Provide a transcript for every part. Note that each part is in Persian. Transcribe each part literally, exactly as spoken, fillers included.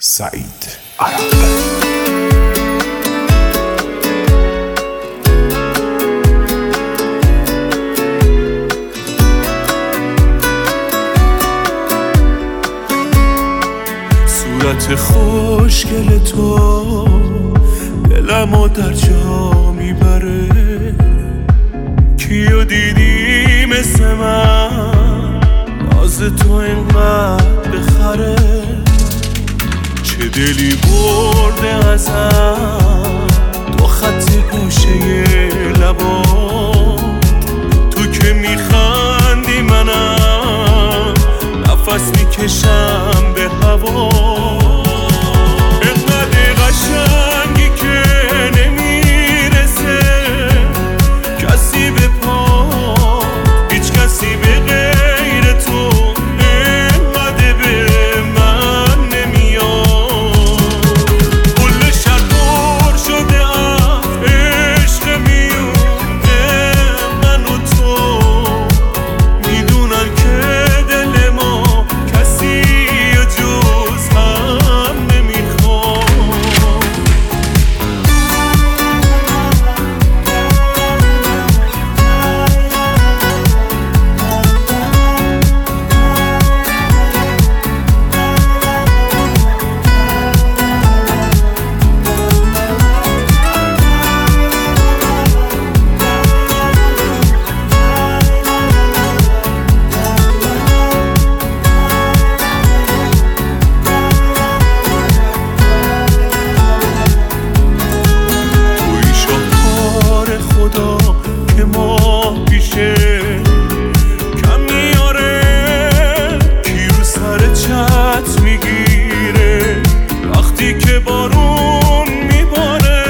سعید عرب. صورت خوشگل تو دلمو در جا میبره، کیو دیدی مثل من ناز تو اینقدر بخره، چه دلی برده ازم تو خط گوشه لبات، تو که میخندی منم نفس میکشم به هوا، اینقدر قشنگی که نمیرسه کسی به پا، هیچ کسی به غیر تو اینقدر به من نمیاد، کل شهر پر شده از عشق میونه من و تو، میدونن که دل ما کسی جز هم نمیخواد. که ما پیشه کم میاره، کی رو سر چت میگیره وقتی که بارون میباره،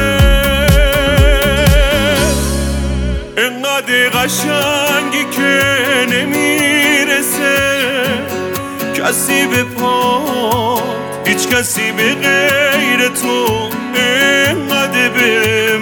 اینقدر قشنگی که نمیرسه کسی به پا، هیچ کسی به غیر تو اینقدر به